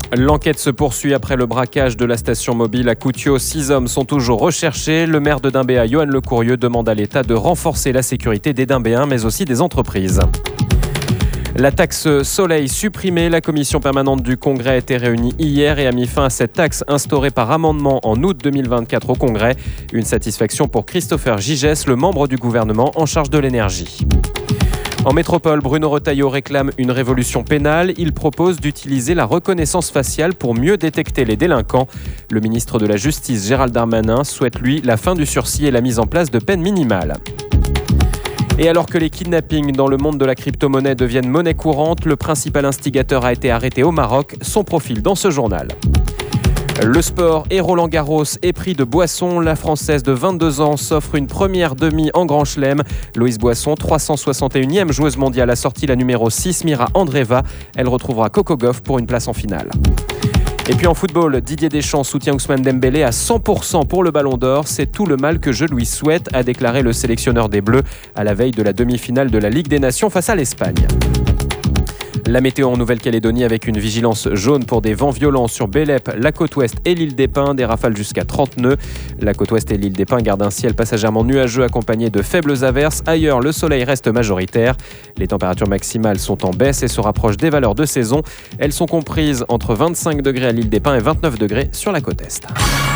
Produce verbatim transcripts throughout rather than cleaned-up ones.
L'enquête se poursuit après le braquage de la station mobile à Koutiaux. Six hommes sont toujours recherchés. Le maire de Dimbéa, Yohan Lecourrieu, demande à l'État de renforcer la sécurité des Dimbéens, mais aussi des entreprises. La taxe soleil supprimée, la commission permanente du Congrès a été réunie hier et a mis fin à cette taxe instaurée par amendement en août deux mille vingt-quatre au Congrès. Une satisfaction pour Christopher Gigès, le membre du gouvernement en charge de l'énergie. En métropole, Bruno Retailleau réclame une révolution pénale. Il propose d'utiliser la reconnaissance faciale pour mieux détecter les délinquants. Le ministre de la Justice, Gérald Darmanin, souhaite lui la fin du sursis et la mise en place de peines minimales. Et alors que les kidnappings dans le monde de la crypto-monnaie deviennent monnaie courante, le principal instigateur a été arrêté au Maroc. Son profil dans ce journal. Le sport et Roland Garros épris de Boisson. La Française de vingt-deux ans s'offre une première demi en Grand Chelem. Loïse Boisson, trois cent soixante et unième joueuse mondiale, a sorti la numéro six, Mira Andreeva. Elle retrouvera Coco Gauff pour une place en finale. Et puis en football, Didier Deschamps soutient Ousmane Dembélé à cent pour cent pour le Ballon d'Or. C'est tout le mal que je lui souhaite, a déclaré le sélectionneur des Bleus à la veille de la demi-finale de la Ligue des Nations face à l'Espagne. La météo en Nouvelle-Calédonie avec une vigilance jaune pour des vents violents sur Bélep, la côte ouest et l'île des Pins, des rafales jusqu'à trente nœuds. La côte ouest et l'île des Pins gardent un ciel passagèrement nuageux accompagné de faibles averses. Ailleurs, le soleil reste majoritaire. Les températures maximales sont en baisse et se rapprochent des valeurs de saison. Elles sont comprises entre vingt-cinq degrés à l'île des Pins et vingt-neuf degrés sur la côte est.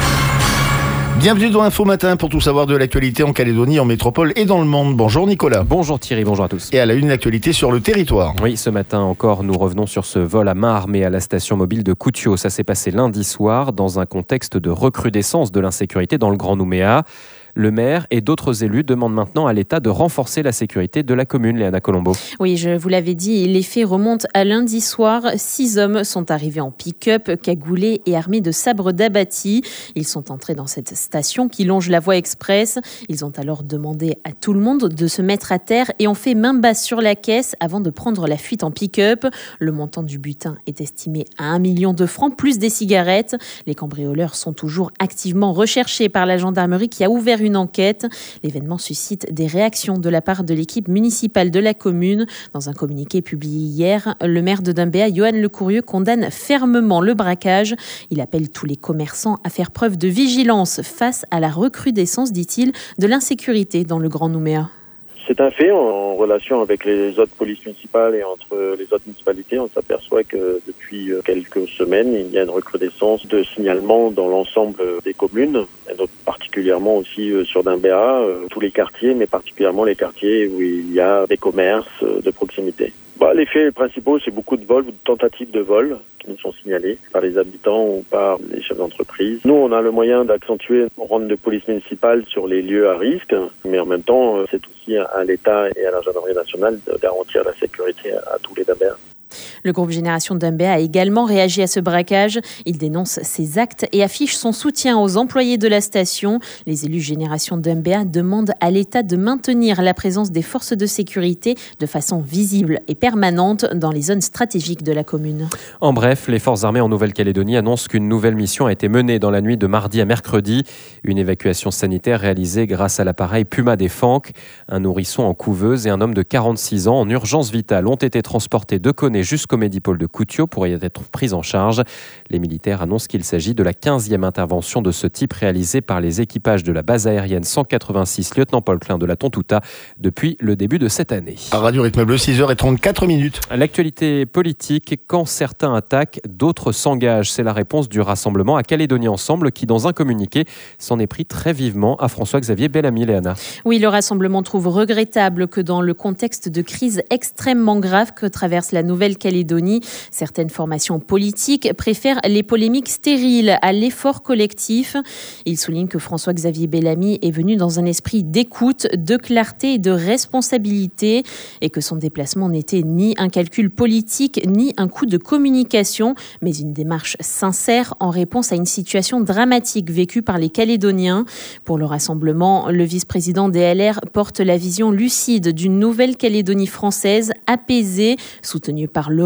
Bienvenue dans Info Matin pour tout savoir de l'actualité en Calédonie, en métropole et dans le monde. Bonjour Nicolas. Bonjour Thierry, bonjour à tous. Et à la une, l'actualité sur le territoire. Oui, ce matin encore, nous revenons sur ce vol à main armée à la station mobile de Koutiaux. Ça s'est passé lundi soir dans un contexte de recrudescence de l'insécurité dans le Grand Nouméa. Le maire et d'autres élus demandent maintenant à l'État de renforcer la sécurité de la commune, Léana Colombo. Oui, je vous l'avais dit, les faits remontent à lundi soir. Six hommes sont arrivés en pick-up, cagoulés et armés de sabres d'abattis. Ils sont entrés dans cette station qui longe la voie express. Ils ont alors demandé à tout le monde de se mettre à terre et ont fait main basse sur la caisse avant de prendre la fuite en pick-up. Le montant du butin est estimé à un million de francs, plus des cigarettes. Les cambrioleurs sont toujours activement recherchés par la gendarmerie qui a ouvert une enquête. L'événement suscite des réactions de la part de l'équipe municipale de la commune. Dans un communiqué publié hier, le maire de Dimbéa, Yohan Lecourrieu, condamne fermement le braquage. Il appelle tous les commerçants à faire preuve de vigilance face à la recrudescence, dit-il, de l'insécurité dans le Grand Nouméa. C'est un fait, en relation avec les autres polices municipales et entre les autres municipalités, on s'aperçoit que depuis quelques semaines, il y a une recrudescence de signalements dans l'ensemble des communes, et donc particulièrement aussi sur Dimbéa, tous les quartiers, mais particulièrement les quartiers où il y a des commerces de proximité. Bah, les faits principaux, c'est beaucoup de vols ou de tentatives de vol qui nous sont signalés par les habitants ou par les chefs d'entreprise. Nous, on a le moyen d'accentuer le rôle de police municipale sur les lieux à risque, mais en même temps, c'est aussi à l'État et à la gendarmerie nationale de garantir la sécurité à tous les Dimbéens. Le groupe Génération Dimbéa a également réagi à ce braquage. Il dénonce ces actes et affiche son soutien aux employés de la station. Les élus Génération Dimbéa demandent à l'État de maintenir la présence des forces de sécurité de façon visible et permanente dans les zones stratégiques de la commune. En bref, les forces armées en Nouvelle-Calédonie annoncent qu'une nouvelle mission a été menée dans la nuit de mardi à mercredi. Une évacuation sanitaire réalisée grâce à l'appareil Puma des Fanques. Un nourrisson en couveuse et un homme de quarante-six ans en urgence vitale ont été transportés de Coné jusqu'au Médipôle de Koutiaux pour y être pris en charge. Les militaires annoncent qu'il s'agit de la quinzième intervention de ce type réalisée par les équipages de la base aérienne cent quatre-vingt-six Lieutenant Paul Klein de la Tontouta depuis le début de cette année. À Radio Rythme Bleu, six heures trente-quatre minutes. L'actualité politique, quand certains attaquent, d'autres s'engagent. C'est la réponse du rassemblement à Calédonie Ensemble qui, dans un communiqué, s'en est pris très vivement à François-Xavier Bellamy. Léana. Oui, le rassemblement trouve regrettable que dans le contexte de crise extrêmement grave que traverse la Nouvelle-Calédonie, certaines formations politiques préfèrent les polémiques stériles à l'effort collectif. Il souligne que François-Xavier Bellamy est venu dans un esprit d'écoute, de clarté et de responsabilité et que son déplacement n'était ni un calcul politique ni un coup de communication, mais une démarche sincère en réponse à une situation dramatique vécue par les Calédoniens. Pour le rassemblement, le vice-président des L R porte la vision lucide d'une Nouvelle-Calédonie française apaisée, soutenue par l'Europe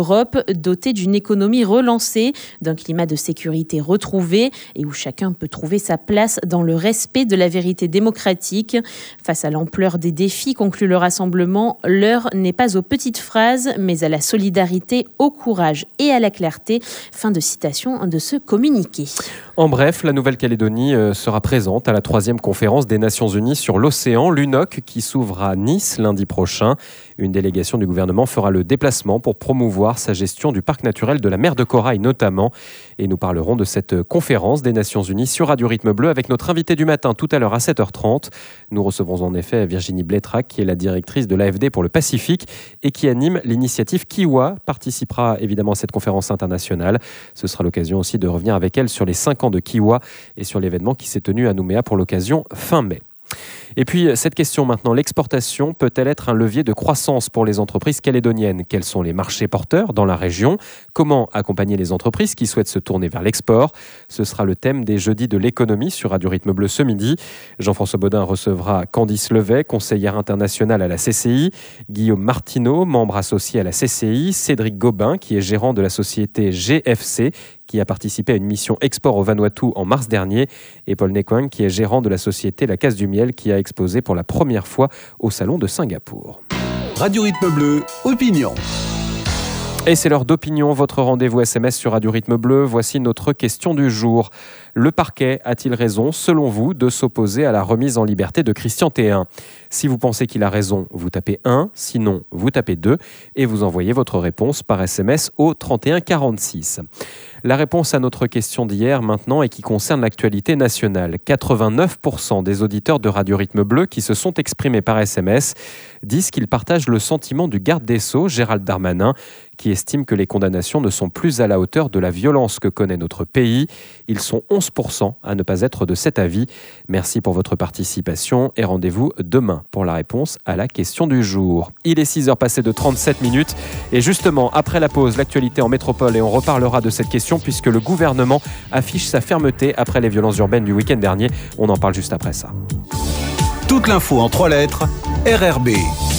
Europe, dotée d'une économie relancée, d'un climat de sécurité retrouvé et où chacun peut trouver sa place dans le respect de la vérité démocratique. Face à l'ampleur des défis, conclut le rassemblement, l'heure n'est pas aux petites phrases, mais à la solidarité, au courage et à la clarté. Fin de citation de ce communiqué. En bref, la Nouvelle-Calédonie sera présente à la troisième conférence des Nations Unies sur l'océan, l'U N O C, qui s'ouvre à Nice lundi prochain. Une délégation du gouvernement fera le déplacement pour promouvoir sa gestion du parc naturel de la mer de Corail notamment. Et nous parlerons de cette conférence des Nations Unies sur Radio Rythme Bleu avec notre invité du matin tout à l'heure à sept heures trente. Nous recevrons en effet Virginie Blétrac, qui est la directrice de l'A F D pour le Pacifique et qui anime l'initiative Kiwa, participera évidemment à cette conférence internationale. Ce sera l'occasion aussi de revenir avec elle sur les cinq ans de Kiwa et sur l'événement qui s'est tenu à Nouméa pour l'occasion fin mai. Et puis, cette question maintenant, l'exportation peut-elle être un levier de croissance pour les entreprises calédoniennes ? Quels sont les marchés porteurs dans la région ? Comment accompagner les entreprises qui souhaitent se tourner vers l'export ? Ce sera le thème des Jeudis de l'économie sur Radio Rythme Bleu ce midi. Jean-François Baudin recevra Candice Levet, conseillère internationale à la C C I, Guillaume Martineau, membre associé à la C C I, Cédric Gobin, qui est gérant de la société G F C, qui a participé à une mission export au Vanuatu en mars dernier, et Paul Nekwang, qui est gérant de la société La Case du Miel, qui a exposé pour la première fois au Salon de Singapour. Radio Rythme Bleu, opinion. Et c'est l'heure d'opinion, votre rendez-vous S M S sur Radio Rythme Bleu. Voici notre question du jour. Le parquet a-t-il raison, selon vous, de s'opposer à la remise en liberté de Christian Théin ? Si vous pensez qu'il a raison, vous tapez un, sinon vous tapez deux et vous envoyez votre réponse par S M S au trente et un quarante-six. La réponse à notre question d'hier maintenant et qui concerne l'actualité nationale. quatre-vingt-neuf pour cent des auditeurs de Radio Rythme Bleu qui se sont exprimés par S M S disent qu'ils partagent le sentiment du garde des Sceaux, Gérald Darmanin, qui estime que les condamnations ne sont plus à la hauteur de la violence que connaît notre pays. Ils sont onze pour cent à ne pas être de cet avis. Merci pour votre participation et rendez-vous demain pour la réponse à la question du jour. Il est six heures passées de trente-sept minutes et justement, après la pause, l'actualité en métropole et on reparlera de cette question puisque le gouvernement affiche sa fermeté après les violences urbaines du week-end dernier. On en parle juste après ça. Toute l'info en trois lettres, R R B.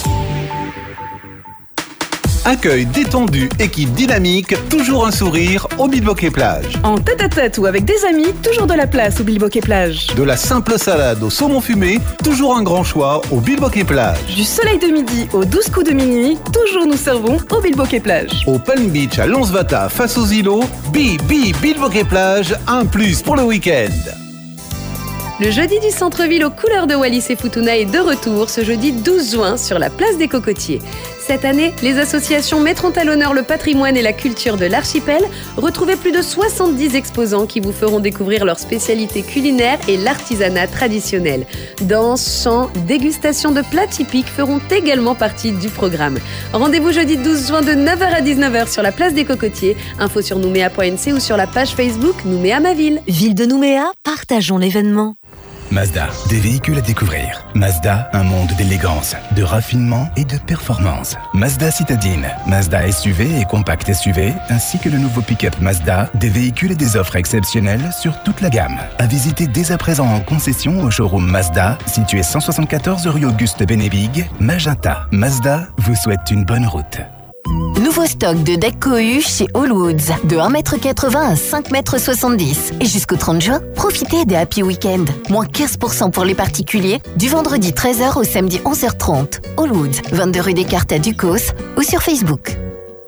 Accueil détendu, équipe dynamique, toujours un sourire au Bilboquet Plage. En tête-à-tête ou avec des amis, toujours de la place au Bilboquet Plage. De la simple salade au saumon fumé, toujours un grand choix au Bilboquet Plage. Du soleil de midi aux douze coups de minuit, toujours nous servons au Bilboquet Plage. Au Palm Beach à Lonsvata face aux îlots, Bi Bi Bilboquet Plage, un plus pour le week-end. Le jeudi du centre-ville aux couleurs de Wallis et Futuna est de retour ce jeudi douze juin sur la place des Cocotiers. Cette année, les associations mettront à l'honneur le patrimoine et la culture de l'archipel. Retrouvez plus de soixante-dix exposants qui vous feront découvrir leurs spécialités culinaires et l'artisanat traditionnel. Danse, chant, dégustation de plats typiques feront également partie du programme. Rendez-vous jeudi douze juin de neuf heures à dix-neuf heures sur la place des Cocotiers. Info sur nouméa point n c ou sur la page Facebook Nouméa ma ville. Ville de Nouméa, partageons l'événement. Mazda, des véhicules à découvrir. Mazda, un monde d'élégance, de raffinement et de performance. Mazda Citadine, Mazda S U V et compact S U V, ainsi que le nouveau pick-up Mazda, des véhicules et des offres exceptionnelles sur toute la gamme. À visiter dès à présent en concession au showroom Mazda, situé cent soixante-quatorze rue Auguste Bénévigue, Magenta. Mazda vous souhaite une bonne route. Nouveau stock de deck cohue chez Allwoods, de un mètre quatre-vingts à cinq mètres soixante-dix. Et jusqu'au trente juin, profitez des Happy Weekend. Moins quinze pour cent pour les particuliers, du vendredi treize heures au samedi onze heures trente. Allwoods, vingt-deux rue des Cartes à Ducos ou sur Facebook.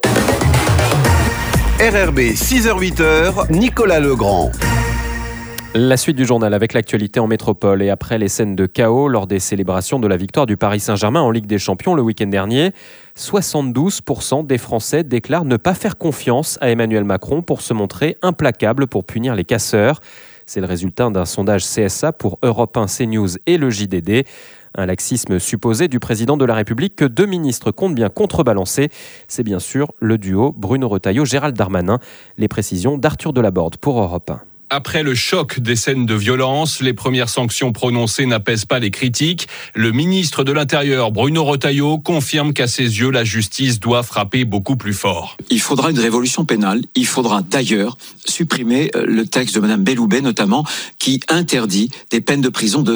R R B, six heures huit heures, Nicolas Legrand. La suite du journal avec l'actualité en métropole et après les scènes de chaos lors des célébrations de la victoire du Paris Saint-Germain en Ligue des Champions le week-end dernier, soixante-douze pour cent des Français déclarent ne pas faire confiance à Emmanuel Macron pour se montrer implacable pour punir les casseurs. C'est le résultat d'un sondage C S A pour Europe un, CNews et le J D D. Un laxisme supposé du président de la République que deux ministres comptent bien contrebalancer. C'est bien sûr le duo Bruno Retailleau-Gérald Darmanin. Les précisions d'Arthur Delaborde pour Europe un. Après le choc des scènes de violence, les premières sanctions prononcées n'apaisent pas les critiques. Le ministre de l'Intérieur, Bruno Retailleau, confirme qu'à ses yeux, la justice doit frapper beaucoup plus fort. Il faudra une révolution pénale. Il faudra d'ailleurs supprimer le texte de Madame Belloubet, notamment, qui interdit des peines de prison de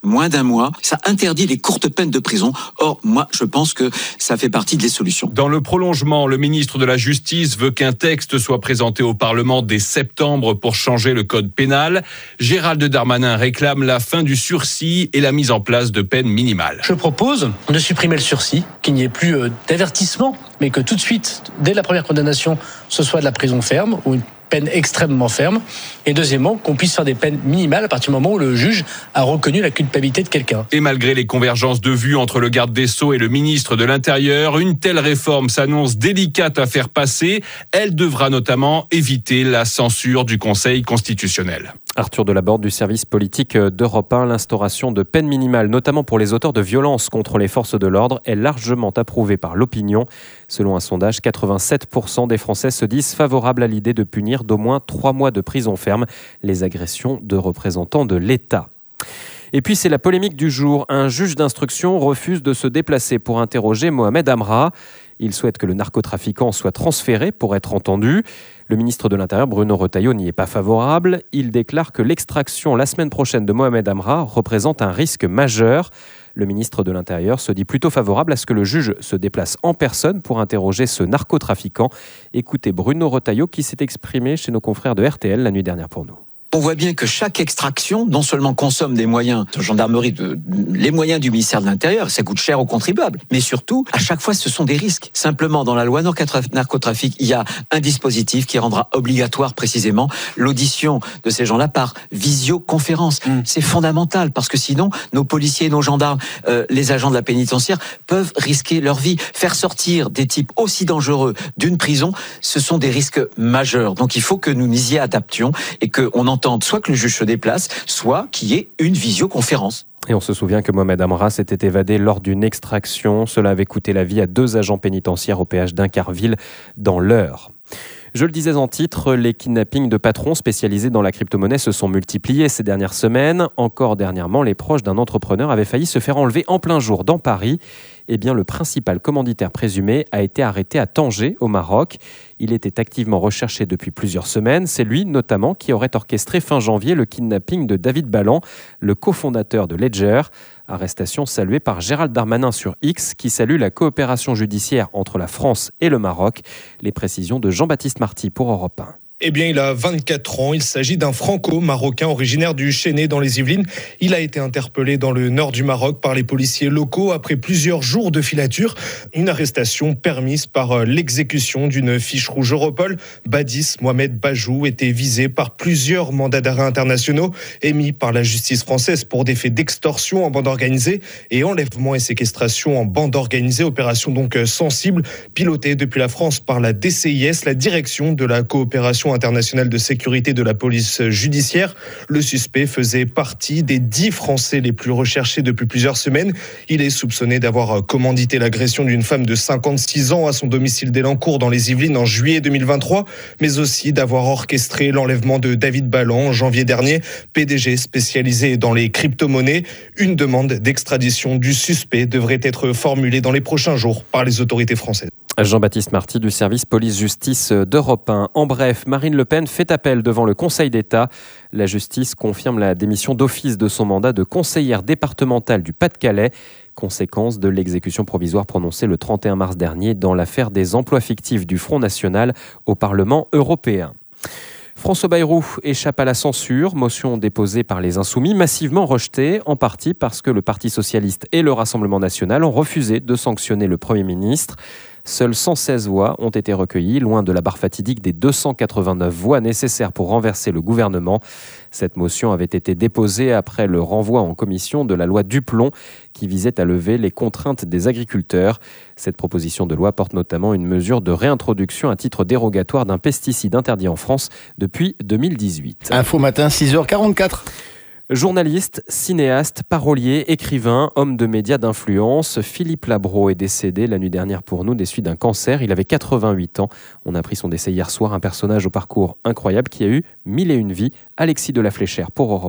moins d'un mois. Ça interdit les courtes peines de prison. Or, moi, je pense que ça fait partie des solutions. Dans le prolongement, le ministre de la Justice veut qu'un texte soit présenté au Parlement dès septembre pour changer le code pénal. Gérald Darmanin réclame la fin du sursis et la mise en place de peines minimales. Je propose de supprimer le sursis, qu'il n'y ait plus d'avertissement, mais que tout de suite, dès la première condamnation, ce soit de la prison ferme ou une peine extrêmement ferme. Et deuxièmement, qu'on puisse faire des peines minimales à partir du moment où le juge a reconnu la culpabilité de quelqu'un. Et malgré les convergences de vues entre le garde des Sceaux et le ministre de l'Intérieur, une telle réforme s'annonce délicate à faire passer. Elle devra notamment éviter la censure du Conseil constitutionnel. Arthur Delaborde du service politique d'Europe un, l'instauration de peines minimales, notamment pour les auteurs de violences contre les forces de l'ordre, est largement approuvée par l'opinion. Selon un sondage, quatre-vingt-sept pour cent des Français se disent favorables à l'idée de punir d'au moins trois mois de prison ferme les agressions de représentants de l'État. Et puis c'est la polémique du jour. Un juge d'instruction refuse de se déplacer pour interroger Mohamed Amra. Il souhaite que le narcotrafiquant soit transféré pour être entendu. Le ministre de l'Intérieur, Bruno Retailleau, n'y est pas favorable. Il déclare que l'extraction la semaine prochaine de Mohamed Amra représente un risque majeur. Le ministre de l'Intérieur se dit plutôt favorable à ce que le juge se déplace en personne pour interroger ce narcotrafiquant. Écoutez Bruno Retailleau qui s'est exprimé chez nos confrères de R T L la nuit dernière pour nous. On voit bien que chaque extraction, non seulement consomme des moyens de gendarmerie, de, les moyens du ministère de l'Intérieur, ça coûte cher aux contribuables, mais surtout, à chaque fois, ce sont des risques. Simplement, dans la loi narcotrafic, il y a un dispositif qui rendra obligatoire précisément l'audition de ces gens-là par visioconférence. Mmh. C'est fondamental, parce que sinon, nos policiers, nos gendarmes, euh, les agents de la pénitentiaire peuvent risquer leur vie. Faire sortir des types aussi dangereux d'une prison, ce sont des risques majeurs. Donc il faut que nous nous y adaptions et qu'on entende soit que le juge se déplace, soit qu'il y ait une visioconférence. Et on se souvient que Mohamed Amra s'était évadé lors d'une extraction. Cela avait coûté la vie à deux agents pénitentiaires au péage d'Incarville dans l'Eure. Je le disais en titre, les kidnappings de patrons spécialisés dans la crypto-monnaie se sont multipliés ces dernières semaines. Encore dernièrement, les proches d'un entrepreneur avaient failli se faire enlever en plein jour dans Paris. Eh bien, le principal commanditaire présumé a été arrêté à Tanger, au Maroc. Il était activement recherché depuis plusieurs semaines. C'est lui, notamment, qui aurait orchestré fin janvier le kidnapping de David Ballan, le cofondateur de Ledger. Arrestation saluée par Gérald Darmanin sur X, qui salue la coopération judiciaire entre la France et le Maroc. Les précisions de Jean-Baptiste Marty pour Europe un. Eh bien, il a vingt-quatre ans. Il s'agit d'un franco-marocain originaire du Chesnay dans les Yvelines. Il a été interpellé dans le nord du Maroc par les policiers locaux après plusieurs jours de filature. Une arrestation permise par l'exécution d'une fiche rouge Europol. Badis Mohamed Bajou était visé par plusieurs mandats d'arrêt internationaux émis par la justice française pour des faits d'extorsion en bande organisée et enlèvement et séquestration en bande organisée. Opération donc sensible, pilotée depuis la France par la D C I S, la direction de la coopération internationale de sécurité de la police judiciaire. Le suspect faisait partie des dix Français les plus recherchés depuis plusieurs semaines. Il est soupçonné d'avoir commandité l'agression d'une femme de cinquante-six ans à son domicile d'Elancourt dans les Yvelines en juillet deux mille vingt-trois, mais aussi d'avoir orchestré l'enlèvement de David Ballan en janvier dernier, P D G spécialisé dans les crypto-monnaies. Une demande d'extradition du suspect devrait être formulée dans les prochains jours par les autorités françaises. Jean-Baptiste Marty du service police-justice d'Europe un. En bref, Marine Le Pen fait appel devant le Conseil d'État. La justice confirme la démission d'office de son mandat de conseillère départementale du Pas-de-Calais, conséquence de l'exécution provisoire prononcée le trente et un mars dernier dans l'affaire des emplois fictifs du Front National au Parlement européen. François Bayrou échappe à la censure, motion déposée par les Insoumis, massivement rejetée, en partie parce que le Parti socialiste et le Rassemblement national ont refusé de sanctionner le Premier ministre. Seules cent seize voix ont été recueillies, loin de la barre fatidique des deux cent quatre-vingt-neuf voix nécessaires pour renverser le gouvernement. Cette motion avait été déposée après le renvoi en commission de la loi Duplon qui visait à lever les contraintes des agriculteurs. Cette proposition de loi porte notamment une mesure de réintroduction à titre dérogatoire d'un pesticide interdit en France depuis deux mille dix-huit. Info matin, six heures quarante-quatre. Journaliste, cinéaste, parolier, écrivain, homme de médias d'influence, Philippe Labro est décédé la nuit dernière pour nous des suites d'un cancer. Il avait quatre-vingt-huit ans. On a appris son décès hier soir, un personnage au parcours incroyable qui a eu mille et une vies. Alexis de la Fléchère pour Europe un.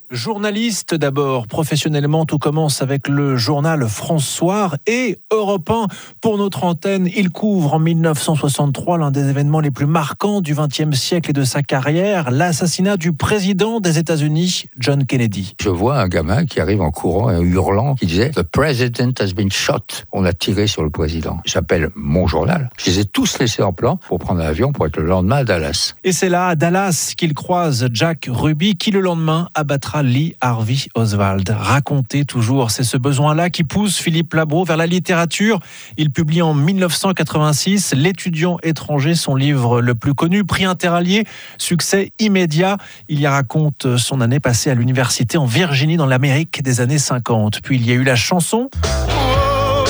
Journaliste d'abord, professionnellement, tout commence avec le journal France Soir et Europe un. Pour notre antenne, il couvre en dix-neuf cent soixante-trois l'un des événements les plus marquants du vingtième siècle et de sa carrière, l'assassinat du président des États-Unis, John Kennedy. Je vois un gamin qui arrive en courant et hurlant, qui disait « The president has been shot ». On a tiré sur le président. J'appelle mon journal. Je les ai tous laissés en plan pour prendre l'avion pour être le lendemain à Dallas. Et c'est là, à Dallas, qu'il croise Jack Ruby, qui le lendemain abattra Lee Harvey Oswald. Raconter toujours, c'est ce besoin-là qui pousse Philippe Labro vers la littérature. Il publie en dix-neuf cent quatre-vingt-six L'étudiant étranger, son livre le plus connu, prix Interallié, succès immédiat. Il y raconte son année passée à l'université en Virginie dans l'Amérique des années cinquante. Puis il y a eu la chanson. Oh,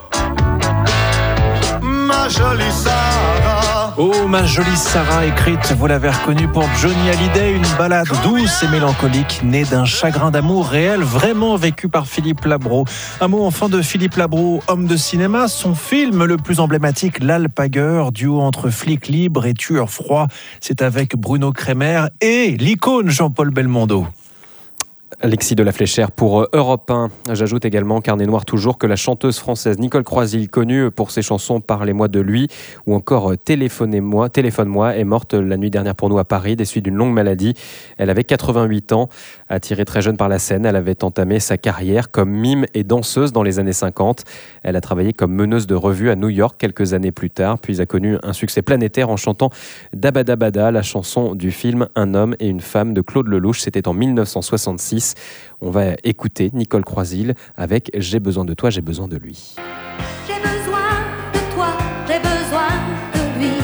ma jolie Sarah. Oh, ma jolie Sarah, écrite, vous l'avez reconnue, pour Johnny Hallyday, une ballade douce et mélancolique, née d'un chagrin d'amour réel, vraiment vécu par Philippe Labro. Un mot enfin de Philippe Labro, homme de cinéma, son film le plus emblématique, L'Alpagueur, duo entre flic libre et tueur froid. C'est avec Bruno Kremer et l'icône Jean-Paul Belmondo. Alexis de la Fléchère pour Europe un. J'ajoute également, carnet noir toujours, que la chanteuse française Nicole Croisille, connue pour ses chansons Parlez-moi de lui ou encore Téléphonez-moi, Téléphone-moi, est morte la nuit dernière pour nous à Paris des suites d'une longue maladie. Elle avait quatre-vingt-huit ans. Attirée très jeune par la scène, elle avait entamé sa carrière comme mime et danseuse dans les années cinquante. Elle a travaillé comme meneuse de revue à New York quelques années plus tard, puis a connu un succès planétaire en chantant Dabadabada, la chanson du film Un homme et une femme de Claude Lelouch. C'était en dix-neuf cent soixante-six. On va écouter Nicole Croisille avec J'ai besoin de toi, j'ai besoin de lui. J'ai besoin de toi, j'ai besoin de lui.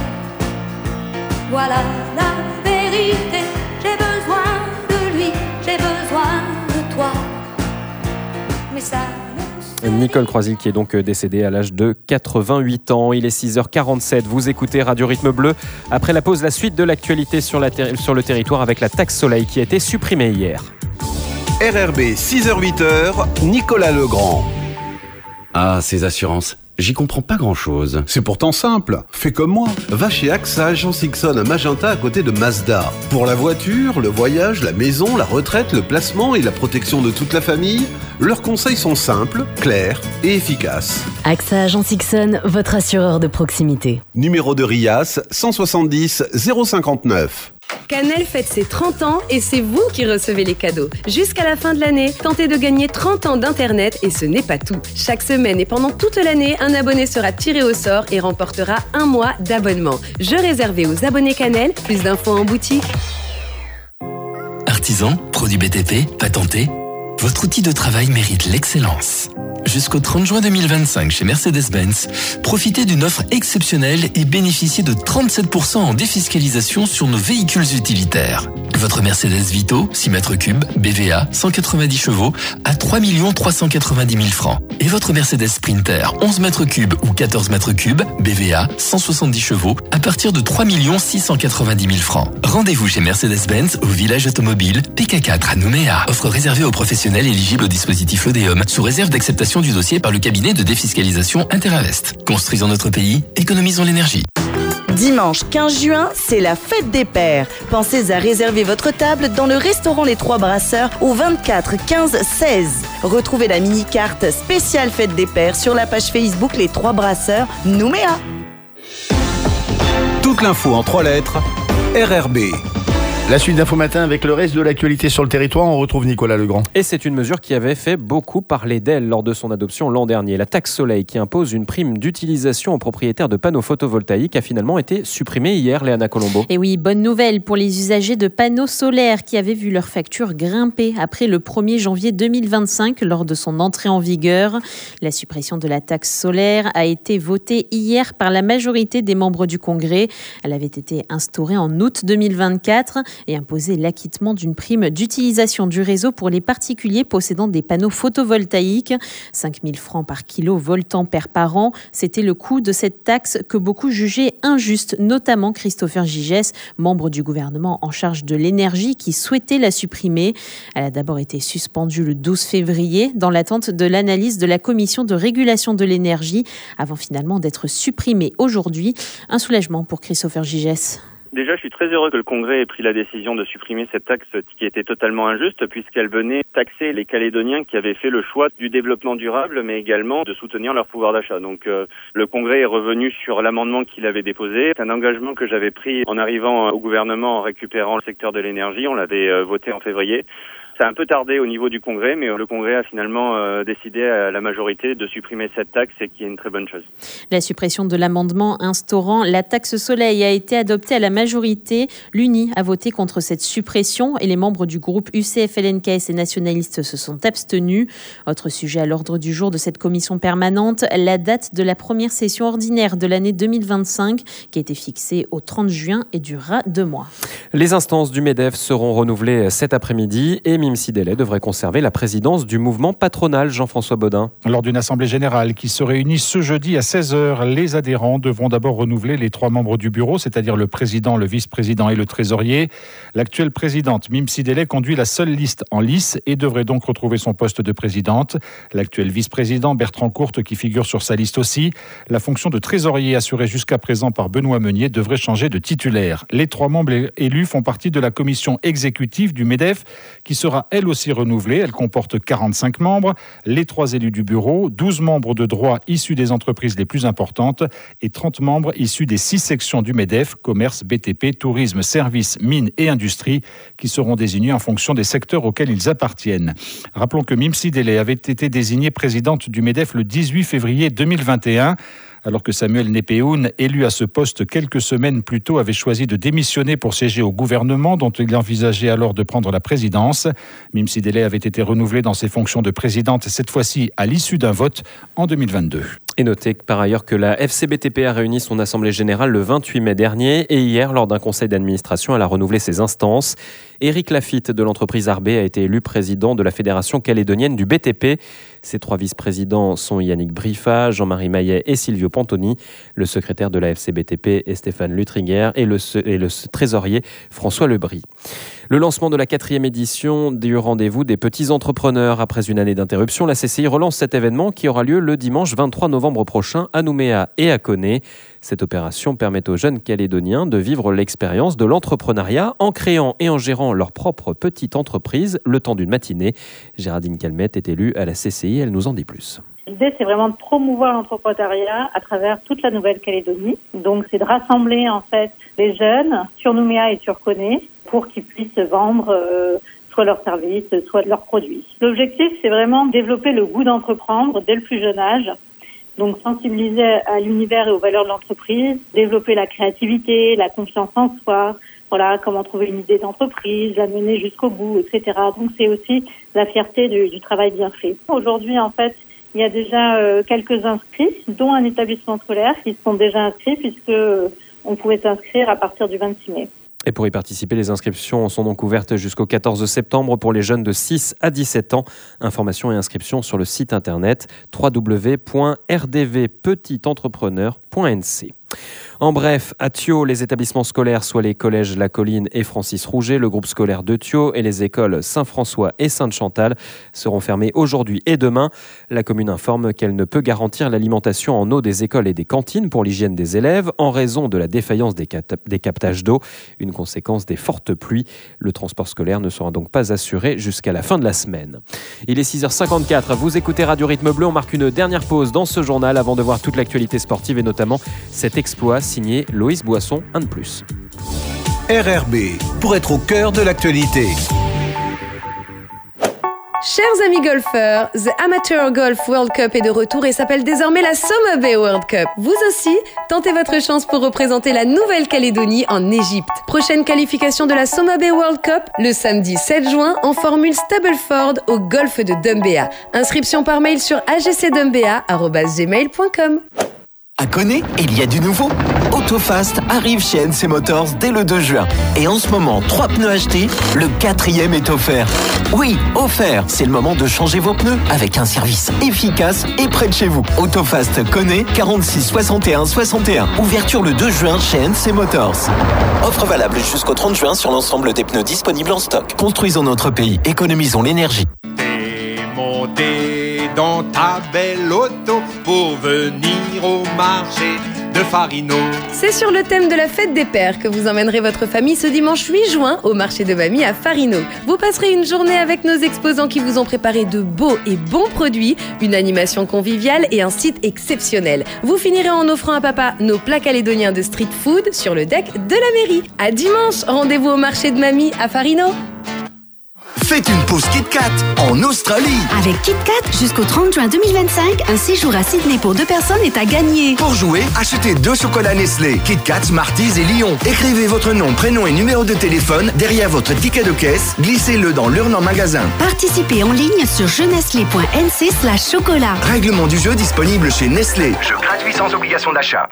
Voilà la vérité. J'ai besoin de lui, j'ai besoin de toi. Mais ça... Nicole Croisille qui est donc décédée à l'âge de quatre-vingt-huit ans. Il est six heures quarante-sept. Vous écoutez Radio Rythme Bleu. Après la pause, la suite de l'actualité sur, la ter- sur le territoire avec la taxe soleil qui a été supprimée hier. R R B, six heures huit, Nicolas Legrand. Ah, ces assurances. J'y comprends pas grand-chose. C'est pourtant simple. Fais comme moi. Va chez A X A Agence Ixon à Magenta à côté de Mazda. Pour la voiture, le voyage, la maison, la retraite, le placement et la protection de toute la famille, leurs conseils sont simples, clairs et efficaces. A X A Agence Ixon, votre assureur de proximité. Numéro de RIAS cent soixante-dix zéro cinquante-neuf. Canal fête ses trente ans et c'est vous qui recevez les cadeaux. Jusqu'à la fin de l'année, tentez de gagner trente ans d'Internet et ce n'est pas tout. Chaque semaine et pendant toute l'année, un abonné sera tiré au sort et remportera un mois d'abonnement. Jeu réservé aux abonnés Canal, plus d'infos en boutique. Artisan, produits B T P, patentés, votre outil de travail mérite l'excellence. Jusqu'au trente juin deux mille vingt-cinq chez Mercedes-Benz, profitez d'une offre exceptionnelle et bénéficiez de trente-sept pour cent en défiscalisation sur nos véhicules utilitaires. Votre Mercedes Vito, six mètres cubes, B V A, cent quatre-vingt-dix chevaux, à trois millions trois cent quatre-vingt-dix mille francs. Et votre Mercedes Sprinter, onze mètres cubes ou quatorze mètres cubes, B V A, cent soixante-dix chevaux, à partir de trois millions six cent quatre-vingt-dix mille francs. Rendez-vous chez Mercedes-Benz au village automobile P K quatre à Nouméa. Offre réservée aux professionnels éligibles au dispositif Lodéum, sous réserve d'acceptation du dossier par le cabinet de défiscalisation Interinvest. Construisons notre pays, économisons l'énergie. Dimanche quinze juin, c'est la fête des pères. Pensez à réserver votre table dans le restaurant Les Trois Brasseurs au vingt-quatre quinze seize. Retrouvez la mini-carte spéciale fête des pères sur la page Facebook Les Trois Brasseurs Nouméa. Toute l'info en trois lettres, R R B. La suite d'Info Matin avec le reste de l'actualité sur le territoire, on retrouve Nicolas Legrand. Et c'est une mesure qui avait fait beaucoup parler d'elle lors de son adoption l'an dernier. La taxe soleil qui impose une prime d'utilisation aux propriétaires de panneaux photovoltaïques a finalement été supprimée hier, Léana Colombo. Et oui, bonne nouvelle pour les usagers de panneaux solaires qui avaient vu leur facture grimper après le premier janvier deux mille vingt-cinq lors de son entrée en vigueur. La suppression de la taxe solaire a été votée hier par la majorité des membres du Congrès. Elle avait été instaurée en août deux mille vingt-quatre et imposer l'acquittement d'une prime d'utilisation du réseau pour les particuliers possédant des panneaux photovoltaïques. cinq mille francs par kilo voltampère par an, c'était le coût de cette taxe que beaucoup jugeaient injuste, notamment Christopher Gigès, membre du gouvernement en charge de l'énergie, qui souhaitait la supprimer. Elle a d'abord été suspendue le douze février dans l'attente de l'analyse de la commission de régulation de l'énergie, avant finalement d'être supprimée aujourd'hui. Un soulagement pour Christopher Gigès. Déjà, je suis très heureux que le Congrès ait pris la décision de supprimer cette taxe qui était totalement injuste puisqu'elle venait taxer les Calédoniens qui avaient fait le choix du développement durable mais également de soutenir leur pouvoir d'achat. Donc euh, le Congrès est revenu sur l'amendement qu'il avait déposé. C'est un engagement que j'avais pris en arrivant au gouvernement en récupérant le secteur de l'énergie. On l'avait euh, voté en février. Ça a un peu tardé au niveau du Congrès, mais le Congrès a finalement euh, décidé à la majorité de supprimer cette taxe, et qui est une très bonne chose. La suppression de l'amendement instaurant la taxe soleil a été adoptée à la majorité. L'U N I a voté contre cette suppression et les membres du groupe U C F L N K S et nationalistes se sont abstenus. Autre sujet à l'ordre du jour de cette commission permanente, la date de la première session ordinaire de l'année deux mille vingt-cinq qui a été fixée au trente juin et durera deux mois. Les instances du MEDEF seront renouvelées cet après-midi et Mimsi Delay devrait conserver la présidence du mouvement patronal. Jean-François Baudin. Lors d'une assemblée générale qui se réunit ce jeudi à seize heures, les adhérents devront d'abord renouveler les trois membres du bureau, c'est-à-dire le président, le vice-président et le trésorier. L'actuelle présidente Mimsi Delay conduit la seule liste en lice et devrait donc retrouver son poste de présidente. L'actuel vice-président Bertrand Courte, qui figure sur sa liste aussi, la fonction de trésorier assurée jusqu'à présent par Benoît Meunier devrait changer de titulaire. Les trois membres élus font partie de la commission exécutive du MEDEF qui sera elle aussi renouvelée. Elle comporte quarante-cinq membres, les trois élus du bureau, douze membres de droit issus des entreprises les plus importantes et trente membres issus des six sections du MEDEF, commerce, B T P, tourisme, services, mines et industrie, qui seront désignés en fonction des secteurs auxquels ils appartiennent. Rappelons que Mimsi Delay avait été désignée présidente du MEDEF le dix-huit février deux mille vingt et un. Alors que Samuel Népéoun, élu à ce poste quelques semaines plus tôt, avait choisi de démissionner pour siéger au gouvernement dont il envisageait alors de prendre la présidence. Mimsi Delay avait été renouvelée dans ses fonctions de présidente, cette fois-ci à l'issue d'un vote en deux mille vingt-deux. Et notez par ailleurs que la F C B T P a réuni son assemblée générale le vingt-huit mai dernier et hier, lors d'un conseil d'administration, elle a renouvelé ses instances. Éric Lafitte de l'entreprise Arbé a été élu président de la Fédération calédonienne du B T P. Ses trois vice-présidents sont Yannick Briffa, Jean-Marie Maillet et Silvio Pantoni. Le secrétaire de la F C B T P est Stéphane Lutringer et le, et le trésorier François Lebris. Le lancement de la quatrième édition du rendez-vous des petits entrepreneurs. Après une année d'interruption, la C C I relance cet événement qui aura lieu le dimanche vingt-trois novembre prochain à Nouméa et à Koné. Cette opération permet aux jeunes Calédoniens de vivre l'expérience de l'entrepreneuriat en créant et en gérant leur propre petite entreprise le temps d'une matinée. Géraldine Calmette est élue à la C C I, elle nous en dit plus. L'idée, c'est vraiment de promouvoir l'entrepreneuriat à travers toute la Nouvelle-Calédonie. Donc, c'est de rassembler, en fait, les jeunes sur Nouméa et sur Koné pour qu'ils puissent vendre euh, soit leurs services, soit leurs produits. L'objectif, c'est vraiment de développer le goût d'entreprendre dès le plus jeune âge. Donc, sensibiliser à l'univers et aux valeurs de l'entreprise, développer la créativité, la confiance en soi, voilà, comment trouver une idée d'entreprise, la mener jusqu'au bout, et cetera. Donc, c'est aussi la fierté du, du travail bien fait. Aujourd'hui, en fait, il y a déjà euh, quelques inscrits, dont un établissement scolaire qui sont déjà inscrits puisque euh, on pouvait s'inscrire à partir du vingt-six mai. Et pour y participer, les inscriptions sont donc ouvertes jusqu'au quatorze septembre pour les jeunes de six à dix-sept ans. Informations et inscriptions sur le site internet w w w point r d v petit entrepreneur point n c. En bref, à Thio, les établissements scolaires, soit les collèges La Colline et Francis Rouget, le groupe scolaire de Thio et les écoles Saint-François et Sainte-Chantal seront fermés aujourd'hui et demain. La commune informe qu'elle ne peut garantir l'alimentation en eau des écoles et des cantines pour l'hygiène des élèves en raison de la défaillance des, cap- des captages d'eau, une conséquence des fortes pluies. Le transport scolaire ne sera donc pas assuré jusqu'à la fin de la semaine. Il est six heures cinquante-quatre, vous écoutez Radio Rythme Bleu, on marque une dernière pause dans ce journal avant de voir toute l'actualité sportive et notamment cet exploit signé Loïs Boisson, un de plus. R R B, pour être au cœur de l'actualité. Chers amis golfeurs, The Amateur Golf World Cup est de retour et s'appelle désormais la Soma Bay World Cup. Vous aussi, tentez votre chance pour représenter la Nouvelle-Calédonie en Égypte. Prochaine qualification de la Soma Bay World Cup, le samedi sept juin en formule Stableford au golfe de Dumbéa. Inscription par mail sur a g c dumbéa arobase gmail point com. À Koné, il y a du nouveau. Autofast arrive chez N C Motors dès le deux juin. Et en ce moment, trois pneus achetés, le quatrième est offert. Oui, offert. C'est le moment de changer vos pneus avec un service efficace et près de chez vous. Autofast Koné, quarante-six soixante et un soixante et un. Ouverture le deux juin chez N C Motors. Offre valable jusqu'au trente juin sur l'ensemble des pneus disponibles en stock. Construisons notre pays. Économisons l'énergie. Montez dans ta belle auto pour venir au marché de Farino. C'est sur le thème de la fête des pères que vous emmènerez votre famille ce dimanche huit juin au marché de Bamy à Farino. Vous passerez une journée avec nos exposants qui vous ont préparé de beaux et bons produits, une animation conviviale et un site exceptionnel. Vous finirez en offrant à papa nos plats calédoniens de street food sur le deck de la mairie. À dimanche, rendez-vous au marché de Mamie à Farino. Faites une pause KitKat en Australie. Avec KitKat, jusqu'au trente juin deux mille vingt-cinq, un séjour à Sydney pour deux personnes est à gagner. Pour jouer, achetez deux chocolats Nestlé, KitKat, Smarties et Lion. Écrivez votre nom, prénom et numéro de téléphone derrière votre ticket de caisse. Glissez-le dans l'urne en magasin. Participez en ligne sur jeunestlé.nc slash chocolat. Règlement du jeu disponible chez Nestlé. Jeu gratuit sans obligation d'achat.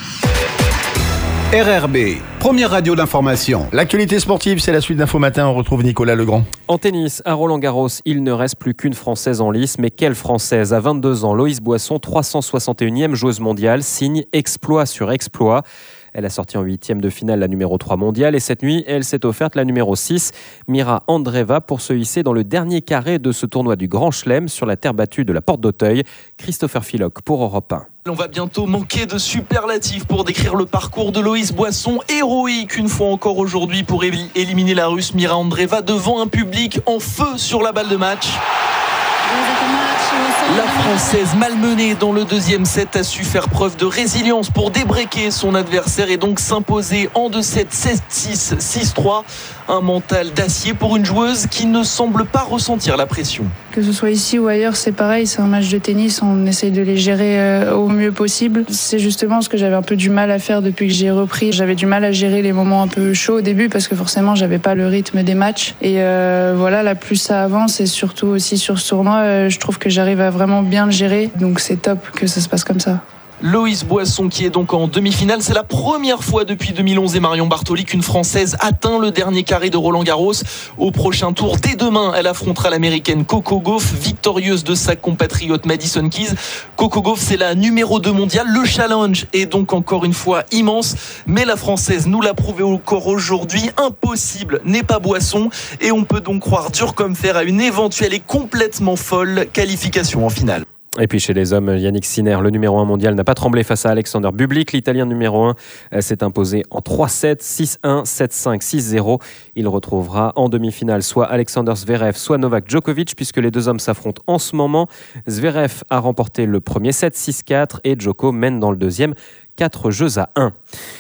R R B, première radio d'information. L'actualité sportive, c'est la suite d'Info Matin. On retrouve Nicolas Legrand. En tennis, à Roland-Garros, il ne reste plus qu'une Française en lice. Mais quelle Française ? À vingt-deux ans, Loïs Boisson, trois cent soixante et unième joueuse mondiale, signe exploit sur exploit. Elle a sorti en huitième de finale la numéro trois mondiale et cette nuit, elle s'est offerte la numéro six, Mira Andreeva, pour se hisser dans le dernier carré de ce tournoi du Grand Chelem sur la terre battue de la Porte d'Auteuil. Christopher Philoc pour Europe un. On va bientôt manquer de superlatifs pour décrire le parcours de Loïs Boisson, héroïque une fois encore aujourd'hui pour éliminer la Russe Mira Andreeva devant un public en feu sur la balle de match. La Française malmenée dans le deuxième set a su faire preuve de résilience pour débreaker son adversaire et donc s'imposer en deux sept, sept six, six trois. Un mental d'acier pour une joueuse qui ne semble pas ressentir la pression. Que ce soit ici ou ailleurs, c'est pareil, c'est un match de tennis, on essaye de les gérer euh, au mieux possible. C'est justement ce que j'avais un peu du mal à faire depuis que j'ai repris. J'avais du mal à gérer les moments un peu chauds au début parce que forcément j'avais pas le rythme des matchs. Et euh, voilà, là plus ça avance et surtout aussi sur ce tournoi, euh, je trouve que j'arrive à vraiment bien le gérer. Donc c'est top que ça se passe comme ça. Loïs Boisson qui est donc en demi-finale. C'est la première fois depuis deux mille onze et Marion Bartoli qu'une Française atteint le dernier carré de Roland-Garros. Au prochain tour, dès demain, elle affrontera l'Américaine Coco Gauff, victorieuse de sa compatriote Madison Keys. Coco Gauff, c'est la numéro deux mondiale. Le challenge est donc encore une fois immense, mais la Française nous l'a prouvé encore aujourd'hui. Impossible n'est pas Boisson et on peut donc croire dur comme fer à une éventuelle et complètement folle qualification en finale. Et puis chez les hommes, Yannick Sinner, le numéro un mondial, n'a pas tremblé face à Alexander Bublik. L'Italien numéro un s'est imposé en trois sept, six un, sept cinq, six zéro. Il retrouvera en demi-finale soit Alexander Zverev, soit Novak Djokovic, puisque les deux hommes s'affrontent en ce moment. Zverev a remporté le premier set, six quatre, et Djoko mène dans le deuxième, quatre jeux à un.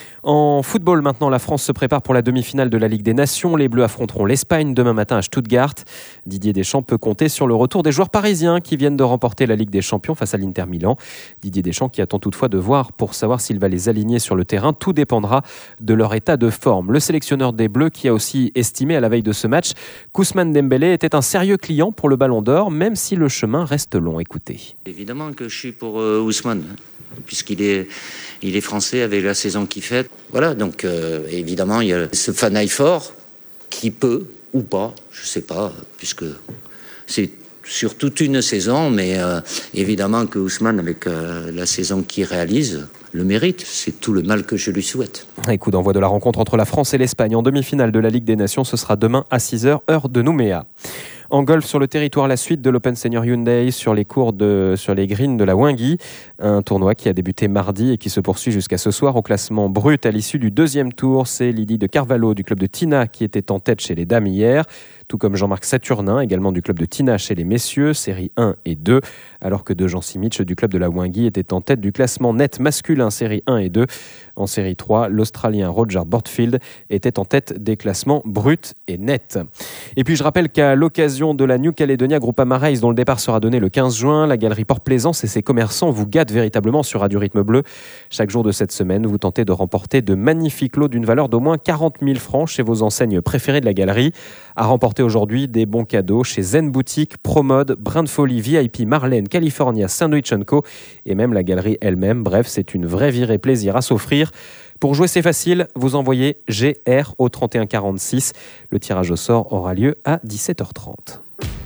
En football maintenant, la France se prépare pour la demi-finale de la Ligue des Nations. Les Bleus affronteront l'Espagne demain matin à Stuttgart. Didier Deschamps peut compter sur le retour des joueurs parisiens qui viennent de remporter la Ligue des Champions face à l'Inter Milan. Didier Deschamps qui attend toutefois de voir pour savoir s'il va les aligner sur le terrain. Tout dépendra de leur état de forme. Le sélectionneur des Bleus qui a aussi estimé à la veille de ce match qu'Ousmane Dembélé était un sérieux client pour le Ballon d'Or, même si le chemin reste long. Écoutez. Évidemment que je suis pour euh, Ousmane, puisqu'il est, il est français avec la saison qu'il fait. Voilà, donc euh, évidemment, il y a ce fanaille fort qui peut, ou pas, je ne sais pas, puisque c'est sur toute une saison, mais euh, évidemment que Ousmane, avec euh, la saison qu'il réalise, le mérite. C'est tout le mal que je lui souhaite. Et coup d'envoi de la rencontre entre la France et l'Espagne en demi-finale de la Ligue des Nations, ce sera demain à six heures, heure de Nouméa. En golf sur le territoire, la suite de l'Open Senior Hyundai sur les cours de, sur les greens de la Wingui. Un tournoi qui a débuté mardi et qui se poursuit jusqu'à ce soir au classement brut à l'issue du deuxième tour. C'est Lydie de Carvalho du club de Tina qui était en tête chez les dames hier. Tout comme Jean-Marc Saturnin, également du club de Tina chez les messieurs, série un et deux. Alors que Dejan Simic du club de la Wingui était en tête du classement net masculin, série un et deux. En série trois, l'Australien Roger Bortfield était en tête des classements bruts et nets. Et puis je rappelle qu'à l'occasion de la New Caledonia Groupama Race, dont le départ sera donné le quinze juin, la galerie Port-Plaisance et ses commerçants vous gâtent véritablement sur Radio Rythme Bleu. Chaque jour de cette semaine, vous tentez de remporter de magnifiques lots d'une valeur d'au moins quarante mille francs chez vos enseignes préférées de la galerie. À remporter aujourd'hui des bons cadeaux chez Zen Boutique, Promode, Brin de Folie, V I P, Marlène, California, Sandwich and Co et même la galerie elle-même. Bref, c'est une vraie virée plaisir à s'offrir. Pour jouer, c'est facile, vous envoyez G R au trente et un quarante-six. Le tirage au sort aura lieu à dix-sept heures trente.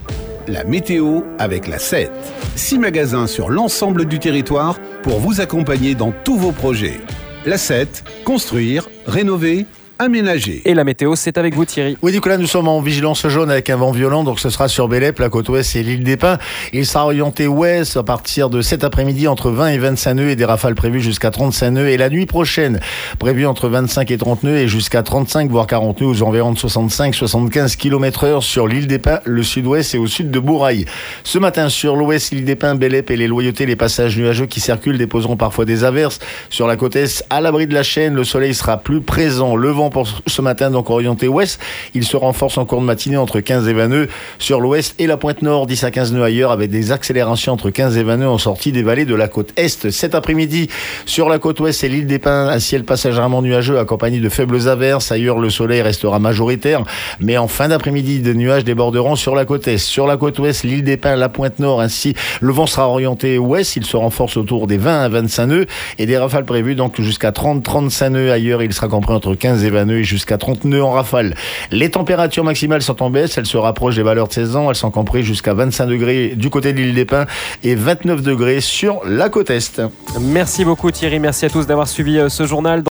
La météo avec la sept. Six magasins sur l'ensemble du territoire pour vous accompagner dans tous vos projets. La sept, construire, rénover, aménagés. Et la météo, c'est avec vous Thierry. Oui Nicolas, nous sommes en vigilance jaune avec un vent violent, donc ce sera sur Bélep, la côte ouest et l'île des Pins. Il sera orienté ouest à partir de cet après-midi entre vingt et vingt-cinq nœuds et des rafales prévues jusqu'à trente-cinq nœuds. Et la nuit prochaine, prévue entre vingt-cinq et trente nœuds et jusqu'à trente-cinq voire quarante nœuds aux environs de soixante-cinq à soixante-quinze kilomètres heure sur l'île des Pins, le sud-ouest et au sud de Bourail. Ce matin sur l'ouest, l'île des Pins, Bélep et les Loyautés, les passages nuageux qui circulent déposeront parfois des averses. Sur la côte est, à l'abri de la chaîne, le soleil sera plus présent. Le vent pour ce matin donc orienté ouest, il se renforce en cours de matinée entre quinze et vingt nœuds sur l'ouest et la pointe nord, dix à quinze nœuds ailleurs avec des accélérations entre quinze et vingt nœuds en sortie des vallées de la côte est. Cet après-midi, sur la côte ouest et l'île des Pins, un ciel passagèrement nuageux accompagné de faibles averses. Ailleurs, le soleil restera majoritaire, mais en fin d'après-midi, des nuages déborderont sur la côte est. Sur la côte ouest, l'île des Pins, la pointe nord, ainsi, le vent sera orienté ouest, il se renforce autour des vingt à vingt-cinq nœuds et des rafales prévues donc jusqu'à trente à trente-cinq nœuds. Ailleurs, il sera compris entre quinze et vingt nœuds et jusqu'à trente nœuds en rafale. Les températures maximales sont en baisse, elles se rapprochent des valeurs de seize ans, elles sont comprises jusqu'à vingt-cinq degrés du côté de l'île des Pins et vingt-neuf degrés sur la côte est. Merci beaucoup Thierry, merci à tous d'avoir suivi ce journal.